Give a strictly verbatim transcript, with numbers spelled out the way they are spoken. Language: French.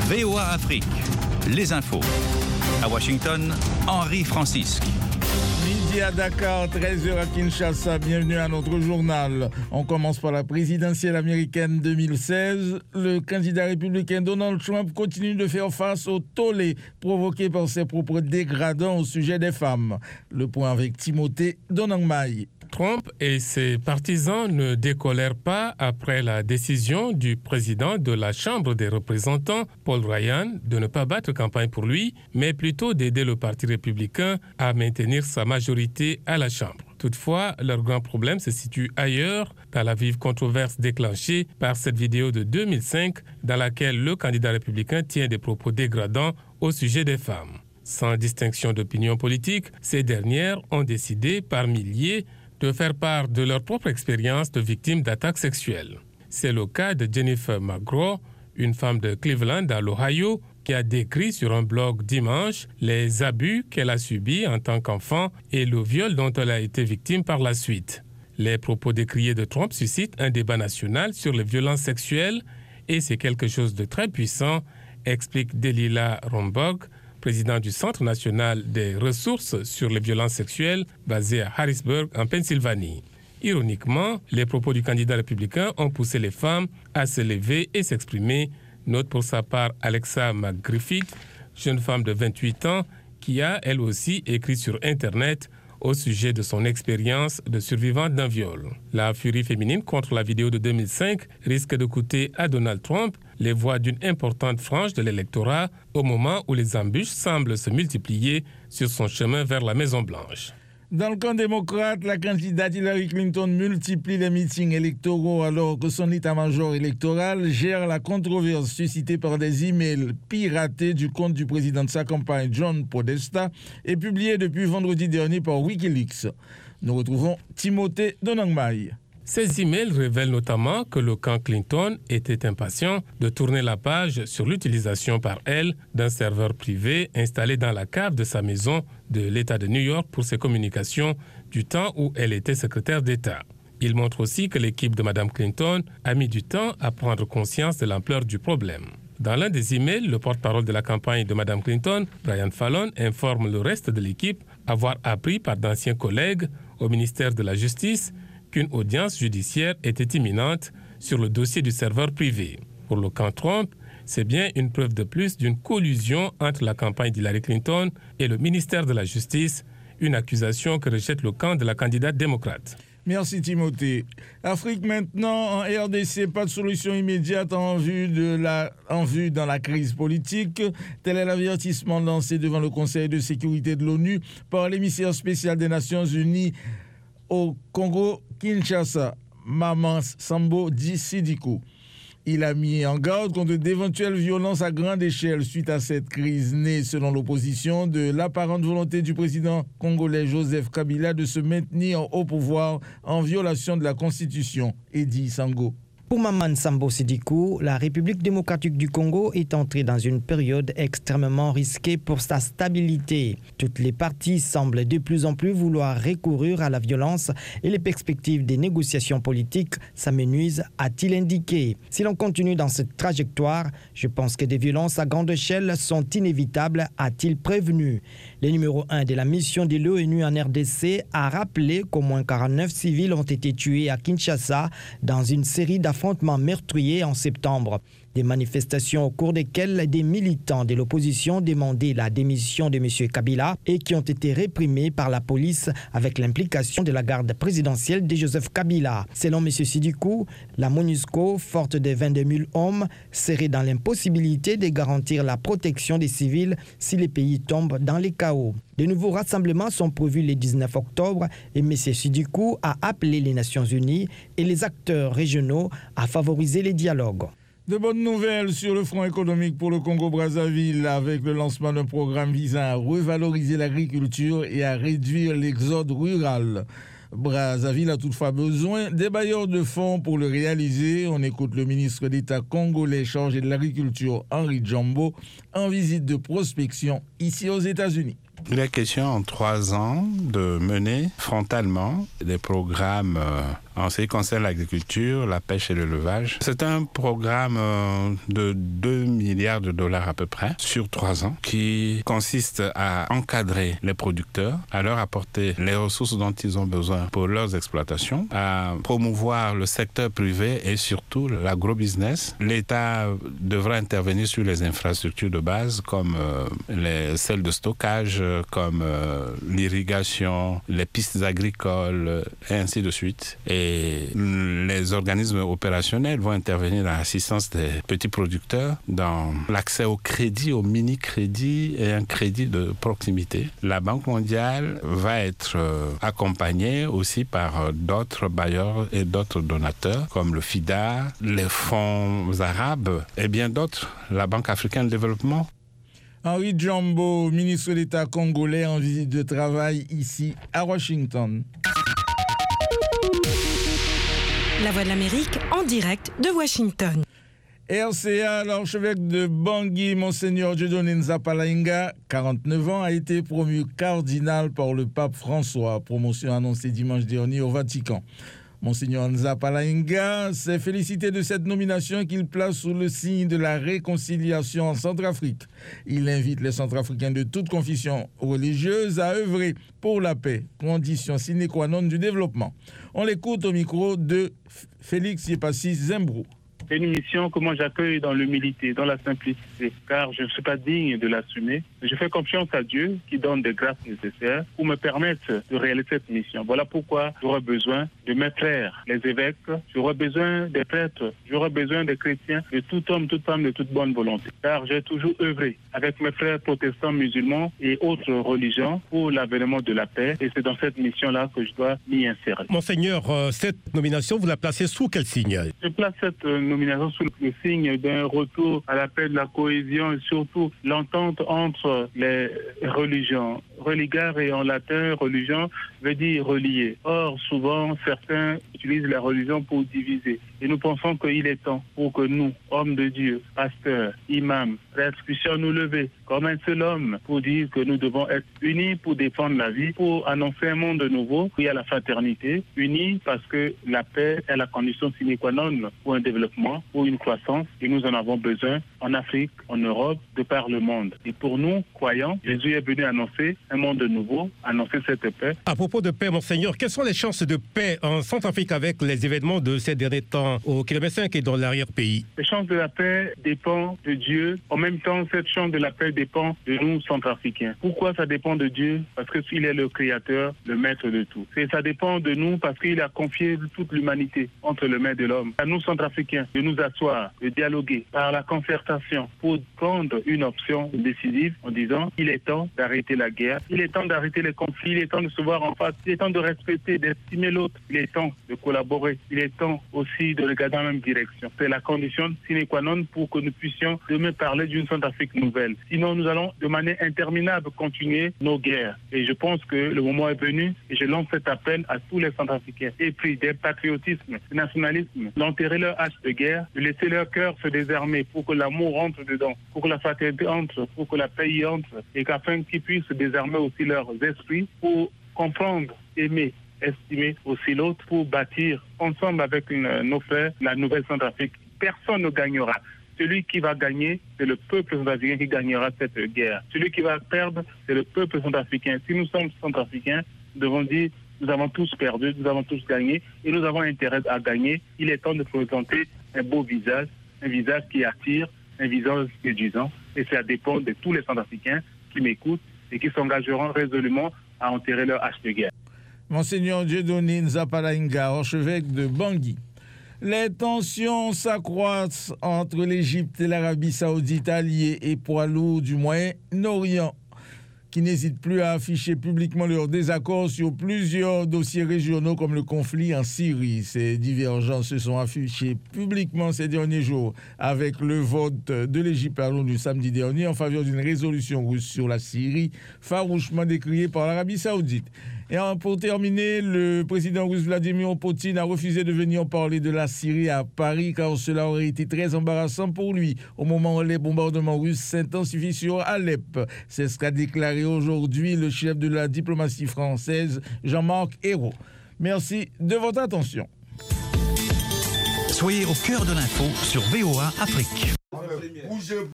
V O A Afrique, les infos. À Washington, Henri Francisque. Midi à Dakar, treize heures à Kinshasa. Bienvenue à notre journal. On commence par la présidentielle américaine deux mille seize. Le candidat républicain Donald Trump continue de faire face au tollé provoqué par ses propos dégradants au sujet des femmes. Le point avec Timothée Donangmaï. Trump et ses partisans ne décolèrent pas après la décision du président de la Chambre des représentants, Paul Ryan, de ne pas battre campagne pour lui, mais plutôt d'aider le Parti républicain à maintenir sa majorité à la Chambre. Toutefois, leur grand problème se situe ailleurs, dans la vive controverse déclenchée par cette vidéo de deux mille cinq, dans laquelle le candidat républicain tient des propos dégradants au sujet des femmes. Sans distinction d'opinion politique, ces dernières ont décidé par milliers de faire part de leur propre expérience de victime d'attaques sexuelles. C'est le cas de Jennifer McGraw, une femme de Cleveland dans l'Ohio, qui a décrit sur un blog dimanche les abus qu'elle a subis en tant qu'enfant et le viol dont elle a été victime par la suite. Les propos décriés de Trump suscitent un débat national sur les violences sexuelles et c'est quelque chose de très puissant, explique Delilah Romberg, président du Centre national des ressources sur les violences sexuelles basé à Harrisburg, en Pennsylvanie. Ironiquement, les propos du candidat républicain ont poussé les femmes à se lever et s'exprimer, note pour sa part Alexa McGriffith, jeune femme de vingt-huit ans, qui a, elle aussi, écrit sur Internet au sujet de son expérience de survivante d'un viol. La furie féminine contre la vidéo de deux mille cinq risque de coûter à Donald Trump les voix d'une importante frange de l'électorat au moment où les embûches semblent se multiplier sur son chemin vers la Maison-Blanche. Dans le camp démocrate, la candidate Hillary Clinton multiplie les meetings électoraux alors que son état-major électoral gère la controverse suscitée par des emails piratés du compte du président de sa campagne, John Podesta, et publiés depuis vendredi dernier par Wikileaks. Nous retrouvons Timothée Donangmaï. Ces emails révèlent notamment que le camp Clinton était impatient de tourner la page sur l'utilisation par elle d'un serveur privé installé dans la cave de sa maison de l'État de New York pour ses communications du temps où elle était secrétaire d'État. Il montre aussi que l'équipe de Mme Clinton a mis du temps à prendre conscience de l'ampleur du problème. Dans l'un des emails, le porte-parole de la campagne de Mme Clinton, Brian Fallon, informe le reste de l'équipe avoir appris par d'anciens collègues au ministère de la Justice qu'une audience judiciaire était imminente sur le dossier du serveur privé. Pour le camp Trump, c'est bien une preuve de plus d'une collusion entre la campagne d'Hillary Clinton et le ministère de la Justice, une accusation que rejette le camp de la candidate démocrate. Merci Timothée. Afrique maintenant, en R D C, pas de solution immédiate en vue, de la, en vue dans la crise politique. Tel est l'avertissement lancé devant le Conseil de sécurité de l'ONU par l'émissaire spécial des Nations Unies au Congo, Kinshasa, Maman Sambo Sidiko. Il a mis en garde contre d'éventuelles violences à grande échelle suite à cette crise née, selon l'opposition, de l'apparente volonté du président congolais Joseph Kabila de se maintenir au pouvoir en violation de la Constitution. Edi Sango. Pour Maman Sambo Sidiko, la République démocratique du Congo est entrée dans une période extrêmement risquée pour sa stabilité. Toutes les parties semblent de plus en plus vouloir recourir à la violence et les perspectives des négociations politiques s'amenuisent, a-t-il indiqué. Si l'on continue dans cette trajectoire, je pense que des violences à grande échelle sont inévitables, a-t-il prévenu. Le numéro un de la mission de l'ONU en R D C a rappelé qu'au moins quarante-neuf civils ont été tués à Kinshasa dans une série d'affrontements meurtriers en septembre. Des manifestations au cours desquelles des militants de l'opposition demandaient la démission de M. Kabila et qui ont été réprimés par la police avec l'implication de la garde présidentielle de Joseph Kabila. Selon M. Sidiko, la MONUSCO, forte de vingt-deux mille hommes, serait dans l'impossibilité de garantir la protection des civils si les pays tombent dans les chaos. De nouveaux rassemblements sont prévus le dix-neuf octobre et M. Sidiko a appelé les Nations Unies et les acteurs régionaux à favoriser les dialogues. De bonnes nouvelles sur le front économique pour le Congo-Brazzaville avec le lancement d'un programme visant à revaloriser l'agriculture et à réduire l'exode rural. Brazzaville a toutefois besoin des bailleurs de fonds pour le réaliser. On écoute le ministre d'État congolais chargé de l'agriculture, Henri Djambo, en visite de prospection ici aux États-Unis. Il est question en trois ans de mener frontalement des programmes en ce qui concerne l'agriculture, la pêche et l'élevage. C'est un programme de deux milliards de dollars à peu près sur trois ans qui consiste à encadrer les producteurs, à leur apporter les ressources dont ils ont besoin pour leurs exploitations, à promouvoir le secteur privé et surtout l'agrobusiness. L'État devra intervenir sur les infrastructures de base comme euh, les celles de stockage, comme euh, l'irrigation, les pistes agricoles et ainsi de suite. Et les organismes opérationnels vont intervenir dans l'assistance des petits producteurs dans l'accès au crédit, au mini-crédit et un crédit de proximité. La Banque mondiale va être euh, accompagnée aussi par euh, d'autres bailleurs et d'autres donateurs comme le FIDA, les fonds arabes et bien d'autres, la Banque africaine de développement. Henri Djambo, ministre d'État congolais en visite de travail ici à Washington. La Voix de l'Amérique en direct de Washington. R C A, l'archevêque de Bangui, Monseigneur Dieudonné Nzapalainga, quarante-neuf ans, a été promu cardinal par le pape François, promotion annoncée dimanche dernier au Vatican. Monseigneur Nzapalainga s'est félicité de cette nomination qu'il place sous le signe de la réconciliation en Centrafrique. Il invite les Centrafricains de toute confession religieuse à œuvrer pour la paix, condition sine qua non du développement. On l'écoute au micro de Félix Yepassi Zembrou. C'est une mission que moi j'accueille dans l'humilité, dans la simplicité, car je ne suis pas digne de l'assumer. Je fais confiance à Dieu qui donne des grâces nécessaires pour me permettre de réaliser cette mission. Voilà pourquoi j'aurai besoin de mes frères, les évêques, j'aurai besoin des prêtres, j'aurai besoin des chrétiens, de tout homme, toute femme, de toute bonne volonté. Car j'ai toujours œuvré avec mes frères protestants, musulmans et autres religions pour l'avènement de la paix. Et c'est dans cette mission-là que je dois m'y insérer. Monseigneur, cette nomination, vous la placez sous quel signe? Je place cette nomination sous le signe d'un retour à la paix, de la cohésion et surtout l'entente entre les religions. Religare et en latin, religion veut dire relier. Or, souvent, certains utilisent la religion pour diviser. Et nous pensons qu'il est temps pour que nous, hommes de Dieu, pasteurs, imams, prêtres, puissions nous lever comme un seul homme pour dire que nous devons être unis pour défendre la vie, pour annoncer un monde nouveau, où il y a la fraternité, unis parce que la paix est la condition sine qua non pour un développement, pour une croissance, et nous en avons besoin en Afrique, en Europe, de par le monde. Et pour nous, croyants, Jésus est venu annoncer un monde nouveau, annoncer cette paix. À propos de paix, Monseigneur, quelles sont les chances de paix en Centrafrique avec les événements de ces derniers temps au kilomètre cinq et dans l'arrière-pays? Les chances de la paix dépendent de Dieu. En même temps, cette chance de la paix dépend de nous, Centrafricains. Pourquoi ça dépend de Dieu? Parce qu'il est le créateur, le maître de tout. Et ça dépend de nous parce qu'il a confié toute l'humanité entre les mains de l'homme. À nous, Centrafricains, de nous asseoir, de dialoguer par la concertation pour prendre une option décisive en disant il est temps d'arrêter la guerre, il est temps d'arrêter les conflits, il est temps de se voir en face, il est temps de respecter, d'estimer l'autre, il est temps de collaborer, il est temps aussi de regarder dans la même direction. C'est la condition sine qua non pour que nous puissions demain parler d'une Centrafrique nouvelle. Sinon, nous allons de manière interminable continuer nos guerres. Et je pense que le moment est venu et je lance cet appel à tous les Centrafricains. Et puis, des patriotismes, du nationalisme, d'enterrer leur hache de guerre, de laisser leur cœur se désarmer pour que l'amour entre dedans, pour que la fraternité entre, pour que la paix y entre et qu'afin qu'ils puissent désarmer aussi leurs esprits pour comprendre, aimer, estimer aussi l'autre pour bâtir ensemble avec une, nos frères la nouvelle Centrafrique. Personne ne gagnera. Celui qui va gagner, c'est le peuple centrafricain qui gagnera cette guerre. Celui qui va perdre, c'est le peuple centrafricain. Si nous sommes centrafricains, nous devons dire nous avons tous perdu, nous avons tous gagné et nous avons intérêt à gagner. Il est temps de présenter un beau visage, un visage qui attire, un visage séduisant. Et ça dépend de tous les Centrafricains qui m'écoutent et qui s'engageront résolument à enterrer leur hache de guerre. Monseigneur Dieudonné Nzapalainga, archevêque de Bangui. Les tensions s'accroissent entre l'Égypte et l'Arabie saoudite, alliés et poids lourds du Moyen-Orient, qui n'hésitent plus à afficher publiquement leur désaccord sur plusieurs dossiers régionaux comme le conflit en Syrie. Ces divergences se sont affichées publiquement ces derniers jours avec le vote de l'Égypte à l'ONU samedi dernier en faveur d'une résolution russe sur la Syrie, farouchement décriée par l'Arabie saoudite. Et pour terminer, le président russe Vladimir Poutine a refusé de venir parler de la Syrie à Paris car cela aurait été très embarrassant pour lui au moment où les bombardements russes s'intensifient sur Alep. C'est ce qu'a déclaré aujourd'hui le chef de la diplomatie française, Jean-Marc Ayrault. Merci de votre attention. Soyez au cœur de l'info sur V O A Afrique.